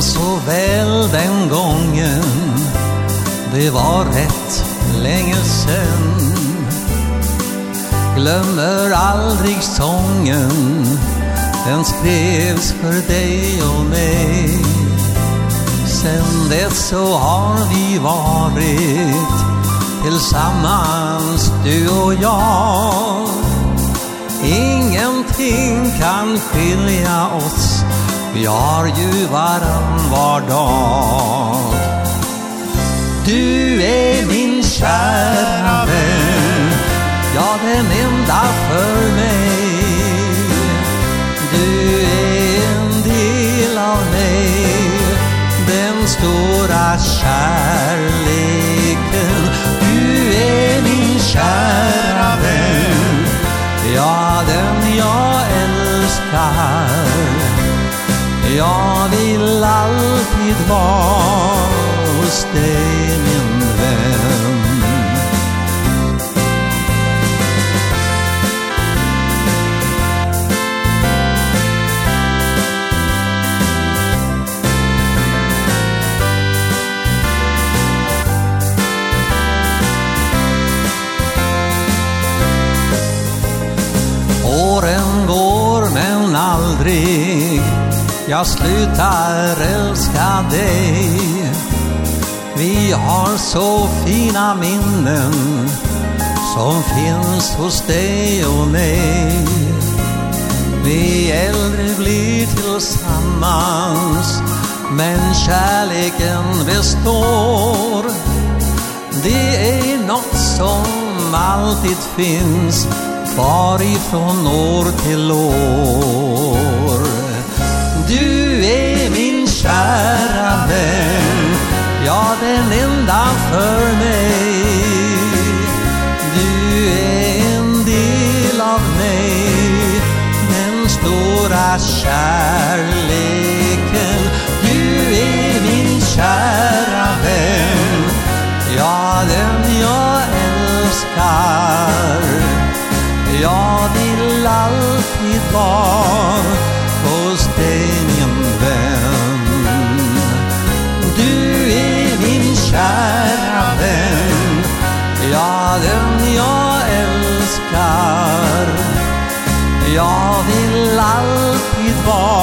så väl den gången, det var rätt länge sen. Glömmer aldrig sången, den skrevs för dig och mig. Sen dess så har vi varit tillsammans, du och jag. Ingenting kan skilja oss, vi har ju varann var dag. Du är min kära vän, ja den enda för mig. Du är en del av mig, den stora kärleken. Du är min kära vän, ja den jag älskar. Jag vill alltid vara hos dig min vän. Åren går men aldrig jag slutar älska dig. Vi har så fina minnen som finns hos dig och mig. Vi äldre blir tillsammans, men kärleken består. Det är något som alltid finns kvar ifrån år till år. Du är min kära vän, ja den enda för mig. Du är en del av mig, den stora kärleken. Du är min kära vän, ja den jag älskar. Jag vill alltid vara hos dig min vän. Du är min kära vän, ja den jag älskar. Jag vill alltid vara